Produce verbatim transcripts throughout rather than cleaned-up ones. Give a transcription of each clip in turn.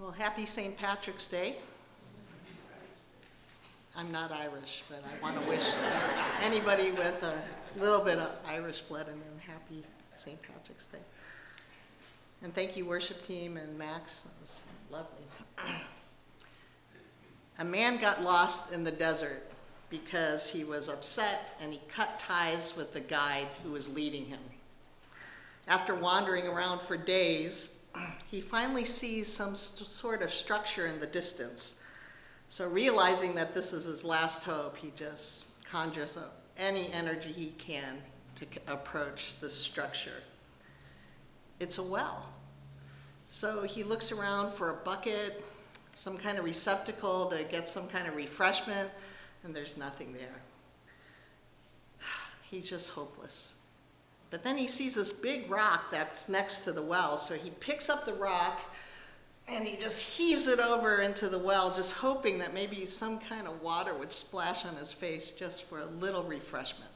Well, happy Saint Patrick's Day. I'm not Irish, but I want to wish anybody with a little bit of Irish blood in them happy Saint Patrick's Day. And thank you, worship team and Max. That was lovely. A man got lost in the desert because he was upset and he cut ties with the guide who was leading him. After wandering around for days, he finally sees some st- sort of structure in the distance. So realizing that this is his last hope, he just conjures up any energy he can to c- approach this structure. It's a well. So he looks around for a bucket, some kind of receptacle to get some kind of refreshment, and there's nothing there. He's just hopeless. But then he sees this big rock that's next to the well, so he picks up the rock and he just heaves it over into the well, just hoping that maybe some kind of water would splash on his face just for a little refreshment.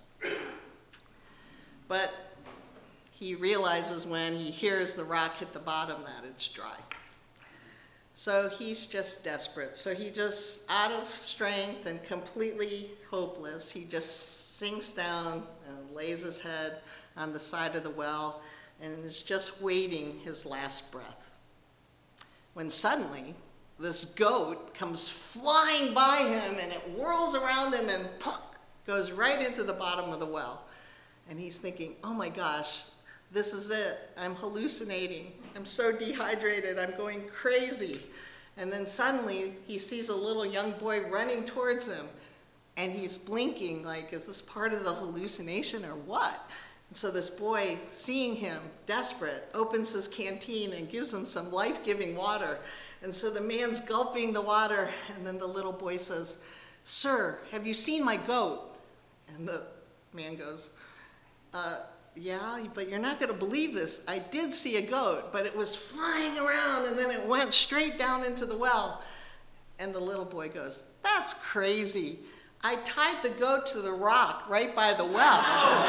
But he realizes when he hears the rock hit the bottom that it's dry. So he's just desperate. So he just, out of strength and completely hopeless, he just sinks down and lays his head on the side of the well and is just waiting his last breath. When suddenly, this goat comes flying by him and it whirls around him and poof, goes right into the bottom of the well. And he's thinking, oh my gosh, this is it. I'm hallucinating. I'm so dehydrated. I'm going crazy. And then suddenly he sees a little young boy running towards him. And he's blinking like, is this part of the hallucination or what? And so this boy, seeing him, desperate, opens his canteen and gives him some life-giving water. And so the man's gulping the water. And then the little boy says, "Sir, have you seen my goat?" And the man goes, uh, yeah, but you're not going to believe this. I did see a goat, but it was flying around and then it went straight down into the well. And the little boy goes, that's crazy. I tied the goat to the rock right by the well.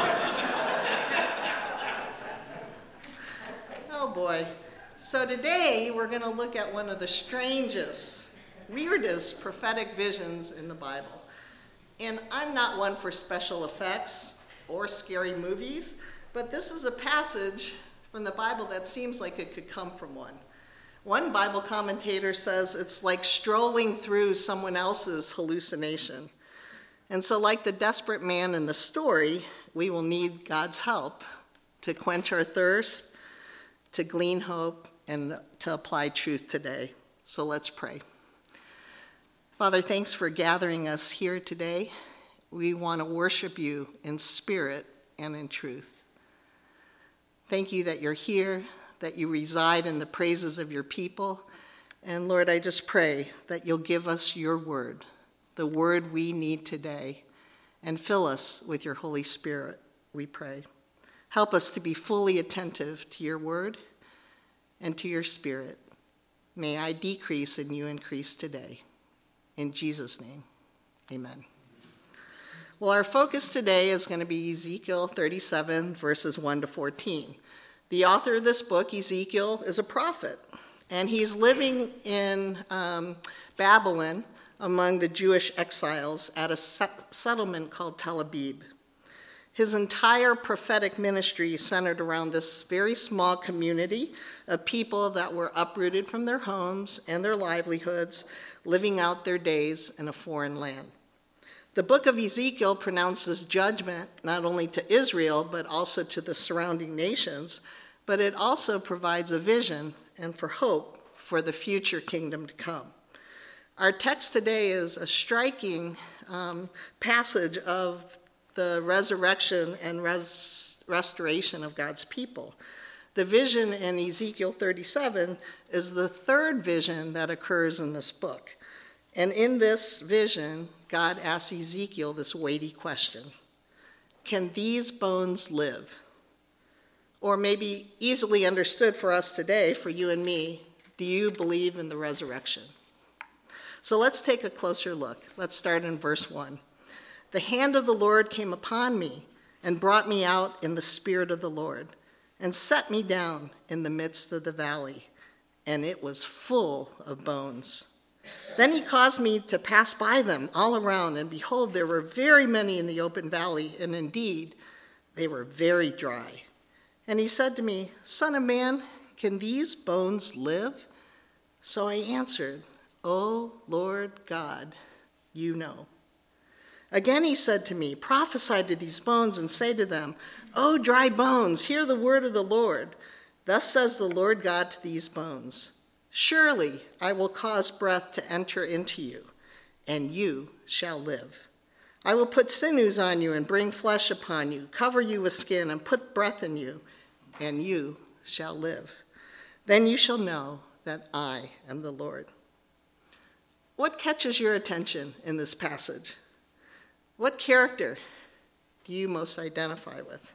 Oh boy. So today we're going to look at one of the strangest, weirdest prophetic visions in the Bible. And I'm not one for special effects or scary movies, but this is a passage from the Bible that seems like it could come from one. One Bible commentator says it's like strolling through someone else's hallucination. And so like the desperate man in the story, we will need God's help to quench our thirst, to glean hope, and to apply truth today. So let's pray. Father, thanks for gathering us here today. We want to worship you in spirit and in truth. Thank you that you're here, that you reside in the praises of your people. And Lord, I just pray that you'll give us your word, the word we need today, and fill us with your Holy Spirit, we pray. Help us to be fully attentive to your word and to your spirit. May I decrease and you increase today. In Jesus' name, amen. Well, our focus today is going to be Ezekiel thirty-seven, verses one to fourteen. The author of this book, Ezekiel, is a prophet, and he's living in um, Babylon among the Jewish exiles at a set- settlement called Tel Aviv. His entire prophetic ministry centered around this very small community of people that were uprooted from their homes and their livelihoods, living out their days in a foreign land. The book of Ezekiel pronounces judgment not only to Israel, but also to the surrounding nations, but it also provides a vision and for hope for the future kingdom to come. Our text today is a striking um, passage of the resurrection and res- restoration of God's people. The vision in Ezekiel thirty-seven is the third vision that occurs in this book. And in this vision, God asks Ezekiel this weighty question: can these bones live? Or maybe easily understood for us today, for you and me, do you believe in the resurrection? So let's take a closer look. Let's start in verse one. The hand of the Lord came upon me and brought me out in the spirit of the Lord and set me down in the midst of the valley and it was full of bones. Then he caused me to pass by them all around, and behold, there were very many in the open valley, and indeed, they were very dry. And he said to me, Son of man, can these bones live? So I answered, O Lord God, you know. Again he said to me, Prophesy to these bones and say to them, O dry bones, hear the word of the Lord. Thus says the Lord God to these bones, Surely I will cause breath to enter into you, and you shall live. I will put sinews on you and bring flesh upon you, cover you with skin and put breath in you, and you shall live. Then you shall know that I am the Lord. What catches your attention in this passage? What character do you most identify with?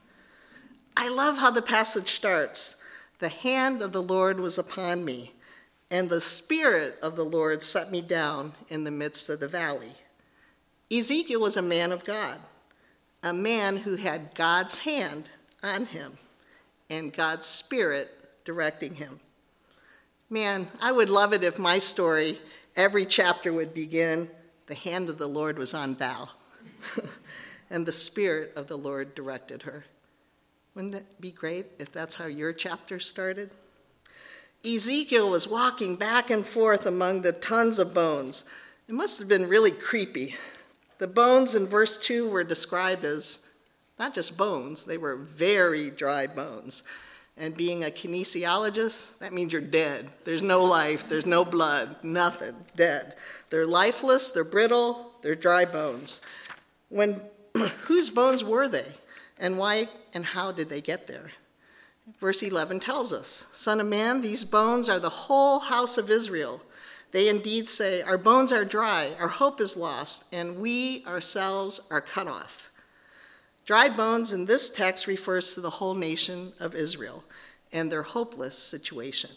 I love how the passage starts. The hand of the Lord was upon me, and the Spirit of the Lord set me down in the midst of the valley. Ezekiel was a man of God, a man who had God's hand on him and God's Spirit directing him. Man, I would love it if my story, every chapter would begin, the hand of the Lord was on Val, and the Spirit of the Lord directed her. Wouldn't it be great if that's how your chapter started? Ezekiel was walking back and forth among the tons of bones. It must have been really creepy. The bones in verse two were described as not just bones, they were very dry bones. And being a kinesiologist, that means you're dead. There's no life, there's no blood, nothing, dead. They're lifeless, they're brittle, they're dry bones. When, whose bones were they? And why and how did they get there? Verse eleven tells us, Son of man, these bones are the whole house of Israel. They indeed say, Our bones are dry, our hope is lost, and we ourselves are cut off. Dry bones in this text refers to the whole nation of Israel and their hopeless situation.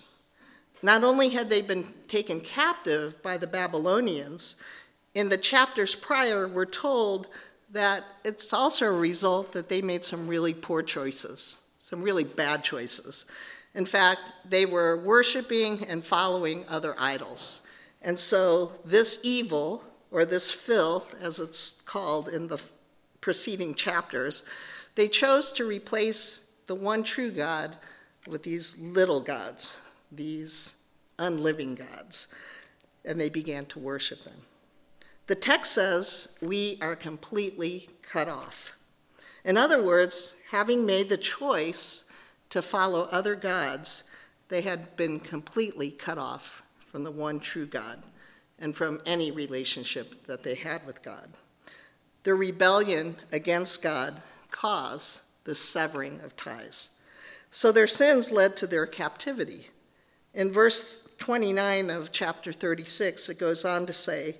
Not only had they been taken captive by the Babylonians, in the chapters prior we're told that it's also a result that they made some really poor choices, some really bad choices. In fact, they were worshiping and following other idols. And so this evil, or this filth, as it's called in the preceding chapters, they chose to replace the one true God with these little gods, these unliving gods, and they began to worship them. The text says we are completely cut off. In other words, having made the choice to follow other gods, they had been completely cut off from the one true God and from any relationship that they had with God. Their rebellion against God caused the severing of ties. So their sins led to their captivity. In verse twenty-nine of chapter thirty-six, it goes on to say,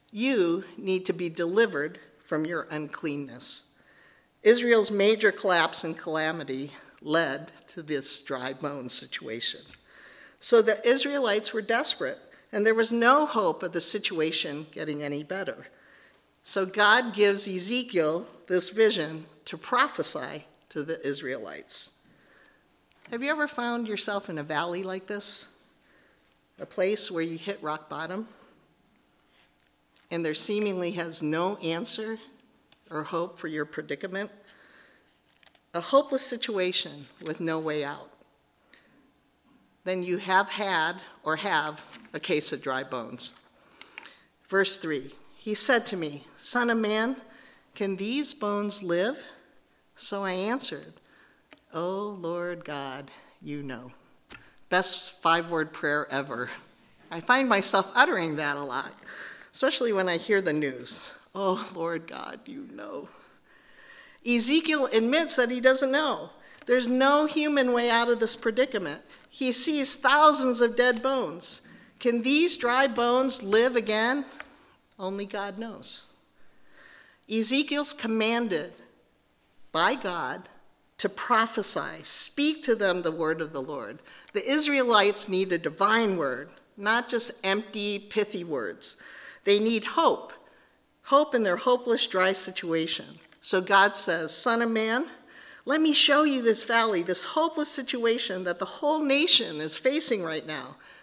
You need to be delivered from your uncleanness. Israel's major collapse and calamity led to this dry bone situation. So the Israelites were desperate, and there was no hope of the situation getting any better. So God gives Ezekiel this vision to prophesy to the Israelites. Have you ever found yourself in a valley like this? A place where you hit rock bottom, and there seemingly has no answer or hope for your predicament? A hopeless situation with no way out. Then you have had or have a case of dry bones. Verse three, he said to me, Son of man, can these bones live? So I answered, O Lord God, you know. Best five-word prayer ever. I find myself uttering that a lot, especially when I hear the news. Oh, Lord God, you know. Ezekiel admits that he doesn't know. There's no human way out of this predicament. He sees thousands of dead bones. Can these dry bones live again? Only God knows. Ezekiel's commanded by God to prophesy, speak to them the word of the Lord. The Israelites need a divine word, not just empty, pithy words. They need hope, hope in their hopeless, dry situation. So God says, Son of man, let me show you this valley, this hopeless situation that the whole nation is facing right now.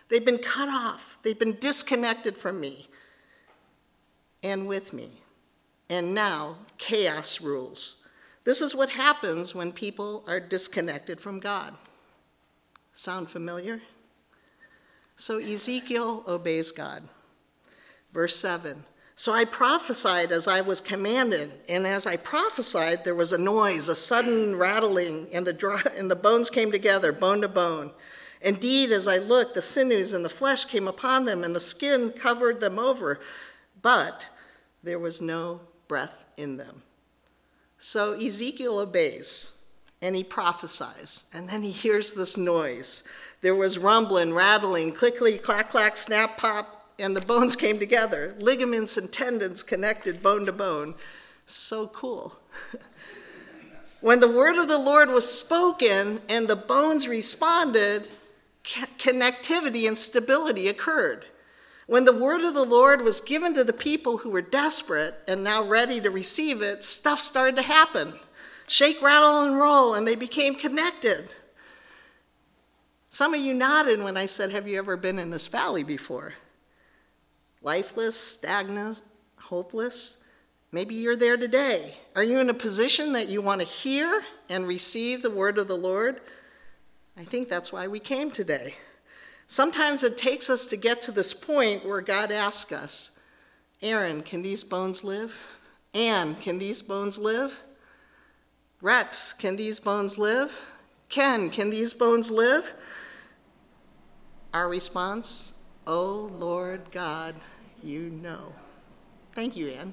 They've been cut off. They've been disconnected from me and with me. And now chaos rules. This is what happens when people are disconnected from God. Sound familiar? So Ezekiel obeys God. Verse seven. So I prophesied as I was commanded, and as I prophesied, there was a noise, a sudden rattling, and the dry, and the bones came together, bone to bone. Indeed, as I looked, the sinews and the flesh came upon them, and the skin covered them over, but there was no breath in them. So Ezekiel obeys, and he prophesies, and then he hears this noise. There was rumbling, rattling, clickly, clack, clack, snap, pop, and the bones came together. Ligaments and tendons connected bone to bone. So cool. When the word of the Lord was spoken and the bones responded, connectivity and stability occurred. When the word of the Lord was given to the people who were desperate and now ready to receive it, stuff started to happen. Shake, rattle, and roll, and they became connected. Some of you nodded when I said, have you ever been in this valley before? Lifeless, stagnant, hopeless? Maybe you're there today. Are you in a position that you want to hear and receive the word of the Lord? I think that's why we came today. Sometimes it takes us to get to this point where God asks us, Aaron, can these bones live? Ann, can these bones live? Rex, can these bones live? Ken, can these bones live? Our response, oh, Lord God, you know. Thank you, Ann.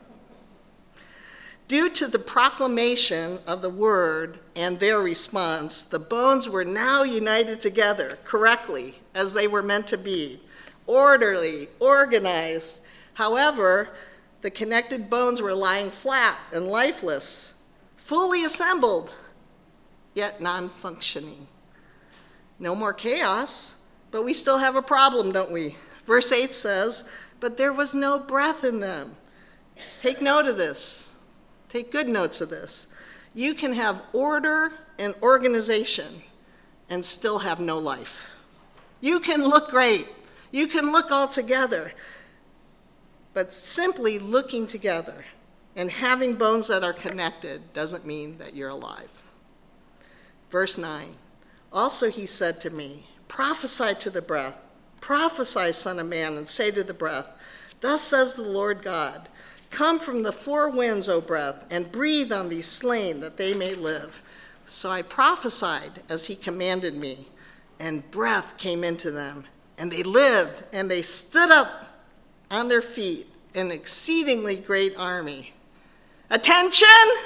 Due to the proclamation of the word and their response, the bones were now united together correctly as they were meant to be, orderly, organized. However, the connected bones were lying flat and lifeless, fully assembled, yet non-functioning. No more chaos. But we still have a problem, don't we? Verse eight says, but there was no breath in them. Take note of this. Take good notes of this. You can have order and organization and still have no life. You can look great. You can look all together. But simply looking together and having bones that are connected doesn't mean that you're alive. Verse nine. Also he said to me, prophesy to the breath, prophesy, son of man, and say to the breath, thus says the Lord God, come from the four winds, O breath, and breathe on these slain that they may live. So I prophesied as he commanded me, and breath came into them, and they lived, and they stood up on their feet, an exceedingly great army. Attention!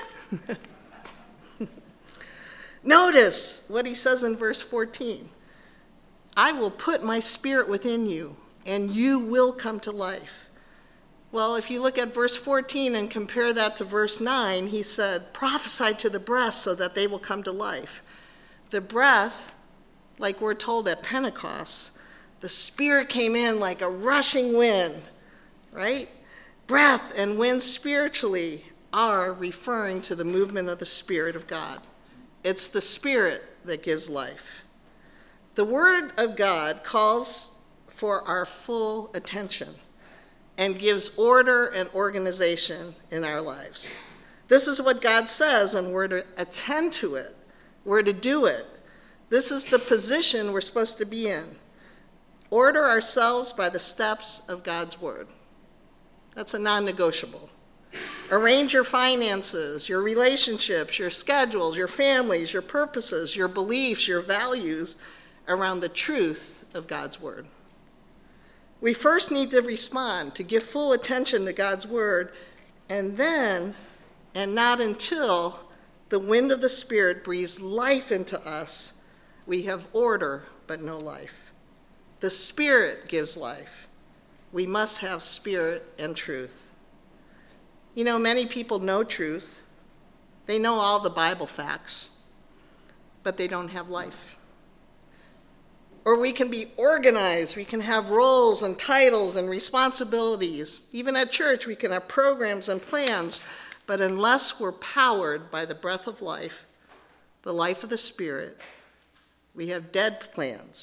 Notice what he says in verse fourteen. I will put my spirit within you, and you will come to life. Well, if you look at verse fourteen and compare that to verse nine, he said, prophesy to the breath so that they will come to life. The breath, like we're told at Pentecost, the Spirit came in like a rushing wind, right? Breath and wind spiritually are referring to the movement of the Spirit of God. It's the Spirit that gives life. The Word of God calls for our full attention and gives order and organization in our lives. This is what God says, and we're to attend to it. We're to do it. This is the position we're supposed to be in. Order ourselves by the steps of God's Word. That's a non-negotiable. Arrange your finances, your relationships, your schedules, your families, your purposes, your beliefs, your values around the truth of God's Word. We first need to respond, to give full attention to God's Word, and then, and not until, the wind of the Spirit breathes life into us, we have order but no life. The Spirit gives life. We must have spirit and truth. You know, many people know truth. They know all the Bible facts, but they don't have life. Or we can be organized. We can have roles and titles and responsibilities. Even at church, we can have programs and plans. But unless we're powered by the breath of life, the life of the Spirit, we have dead plans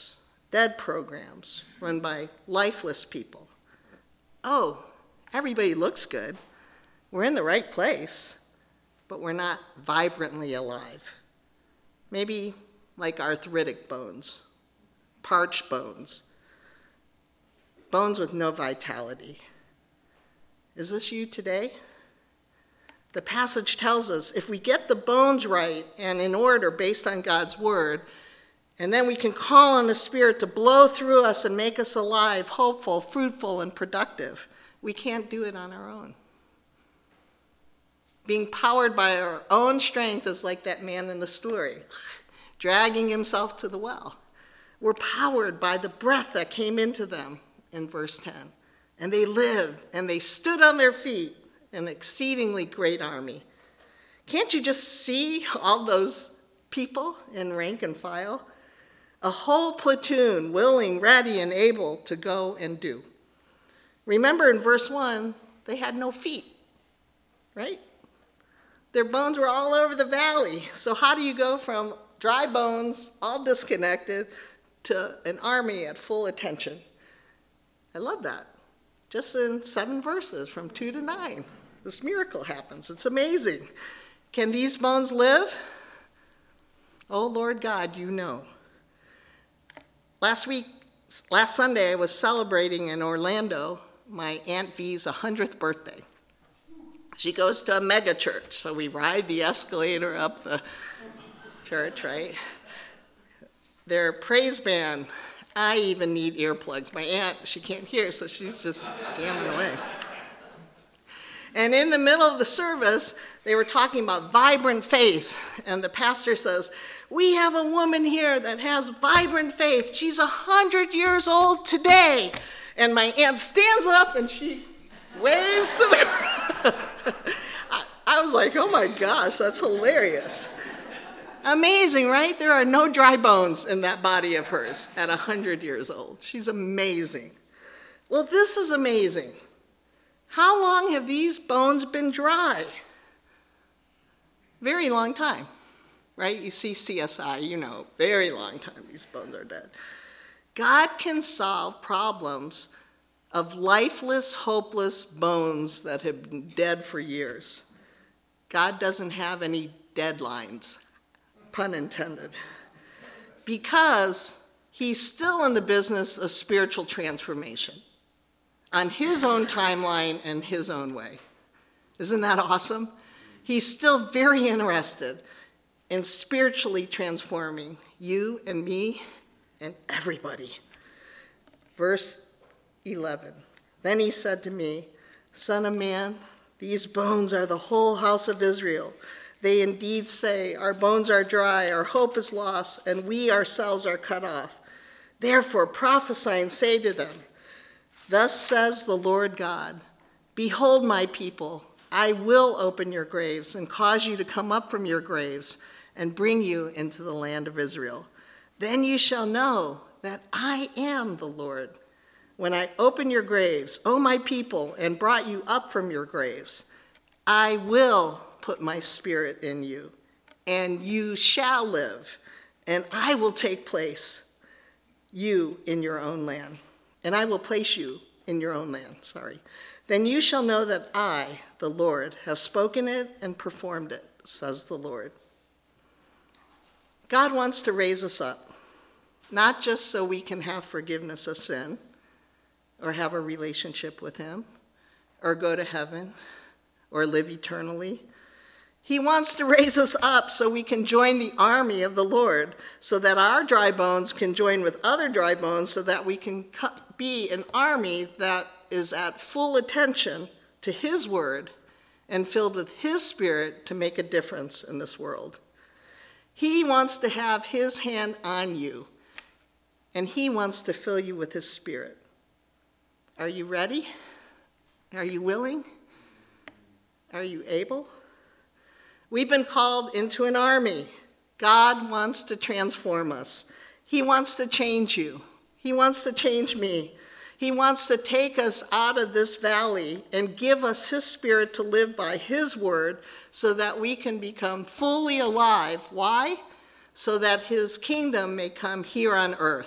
dead programs run by lifeless people. Oh, everybody looks good. We're in the right place, but we're not vibrantly alive. Maybe like arthritic bones, parched bones, bones with no vitality. Is this you today? The passage tells us if we get the bones right and in order based on God's word, and then we can call on the Spirit to blow through us and make us alive, hopeful, fruitful, and productive. We can't do it on our own. Being powered by our own strength is like that man in the story, dragging himself to the well. We're powered by the breath that came into them in verse ten. And they lived, and they stood on their feet, an exceedingly great army. Can't you just see all those people in rank and file? A whole platoon willing, ready, and able to go and do. Remember in verse one, they had no feet, right? Their bones were all over the valley. So how do you go from dry bones, all disconnected, to an army at full attention? I love that. Just in seven verses, from two to nine, this miracle happens. It's amazing. Can these bones live? Oh, Lord God, you know. Last week, last Sunday, I was celebrating in Orlando my Aunt V's one hundredth birthday. She goes to a mega church, so we ride the escalator up the church, right? Their praise band, I even need earplugs. My aunt, she can't hear, so she's just jamming away. And in the middle of the service, they were talking about vibrant faith, and the pastor says, we have a woman here that has vibrant faith. She's one hundred years old today. And my aunt stands up and she waves to the crowd. I, I was like, oh my gosh, that's hilarious. Amazing, right? There are no dry bones in that body of hers at one hundred years old. She's amazing. Well, this is amazing. How long have these bones been dry? Very long time. Right? You see C S I, you know, very long time these bones are dead. God can solve problems of lifeless, hopeless bones that have been dead for years. God doesn't have any deadlines, pun intended, because he's still in the business of spiritual transformation on his own timeline and his own way. Isn't that awesome? He's still very interested in spiritually transforming you and me and everybody. Verse eleven, then he said to me, Son of man, these bones are the whole house of Israel. They indeed say, our bones are dry, our hope is lost, and we ourselves are cut off. Therefore prophesy and say to them, thus says the Lord God, behold my people, I will open your graves and cause you to come up from your graves and bring you into the land of Israel. Then you shall know that I am the Lord, when I open your graves, O my people, and brought you up from your graves. I will put my spirit in you, and you shall live, and I will take place you in your own land, and I will place you in your own land, sorry. Then you shall know that I, the Lord, have spoken it and performed it, says the Lord. God wants to raise us up, not just so we can have forgiveness of sin or have a relationship with him or go to heaven or live eternally. He wants to raise us up so we can join the army of the Lord, so that our dry bones can join with other dry bones, so that we can be an army that is at full attention to his word and filled with his spirit to make a difference in this world. He wants to have his hand on you, and he wants to fill you with his spirit. Are you ready? Are you willing? Are you able? We've been called into an army. God wants to transform us. He wants to change you. He wants to change me. He wants to take us out of this valley and give us his spirit to live by his word, so that we can become fully alive. Why? So that his kingdom may come here on earth.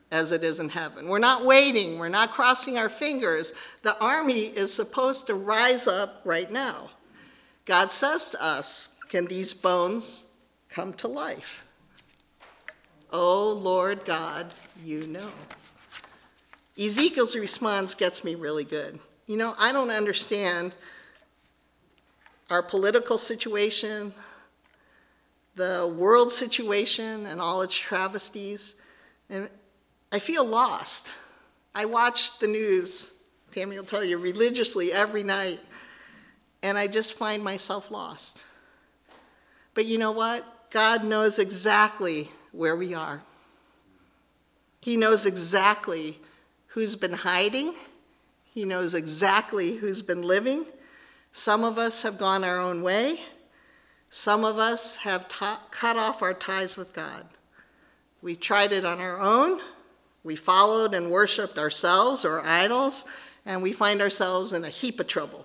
as it is in heaven. We're not waiting. We're not crossing our fingers. The army is supposed to rise up right now. God says to us, can these bones come to life? Oh, Lord God, you know. Ezekiel's response gets me really good. You know, I don't understand our political situation, the world situation and all its travesties, and I feel lost. I watch the news, Tammy will tell you, religiously every night, and I just find myself lost. But you know what? God knows exactly where we are. He knows exactly who's been hiding. He knows exactly who's been living. Some of us have gone our own way. Some of us have ta- cut off our ties with God. We tried it on our own. We followed and worshiped ourselves or idols, and we find ourselves in a heap of trouble.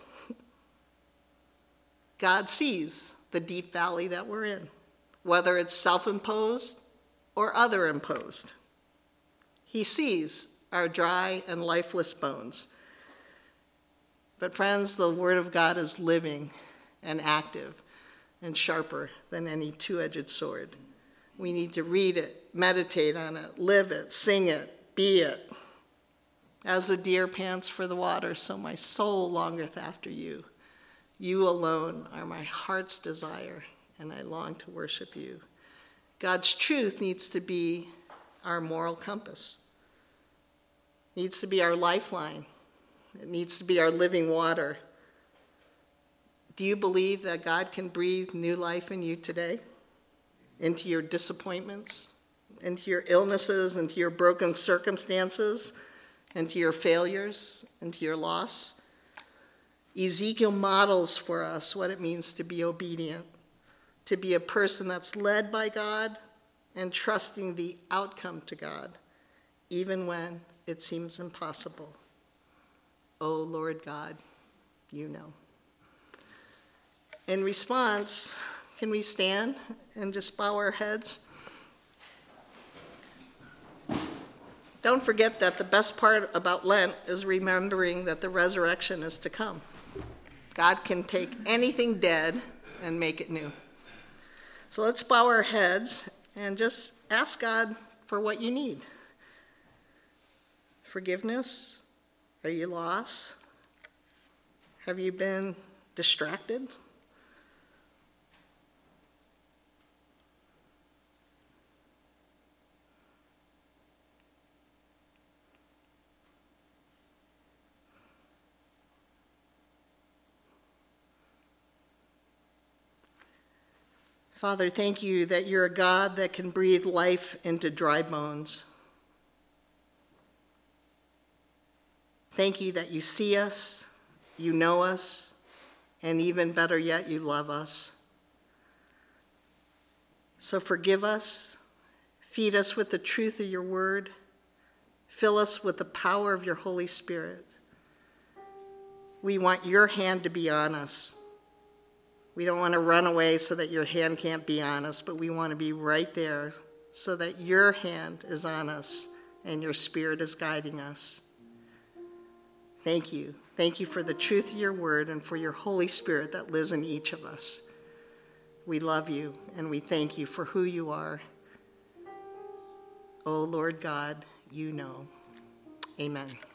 God sees the deep valley that we're in, whether it's self-imposed or other-imposed. He sees our dry and lifeless bones. But friends, the Word of God is living and active and sharper than any two-edged sword. We need to read it, meditate on it, live it, sing it, be it. As the deer pants for the water, so my soul longeth after you. You alone are my heart's desire, and I long to worship you. God's truth needs to be our moral compass. It needs to be our lifeline. It needs to be our living water. Do you believe that God can breathe new life in you today? Into your disappointments, into your illnesses, into your broken circumstances, into your failures, into your loss? Ezekiel models for us what it means to be obedient, to be a person that's led by God and trusting the outcome to God, even when it seems impossible. Oh, Lord God, you know. In response, can we stand and just bow our heads? Don't forget that the best part about Lent is remembering that the resurrection is to come. God can take anything dead and make it new. So let's bow our heads and just ask God for what you need. Forgiveness? Are you lost? Have you been distracted? Father, thank you that you're a God that can breathe life into dry bones. Thank you that you see us, you know us, and even better yet, you love us. So forgive us, feed us with the truth of your word, fill us with the power of your Holy Spirit. We want your hand to be on us. We don't want to run away so that your hand can't be on us, but we want to be right there so that your hand is on us and your Spirit is guiding us. Thank you. Thank you for the truth of your word and for your Holy Spirit that lives in each of us. We love you and we thank you for who you are. Oh, Lord God, you know. Amen.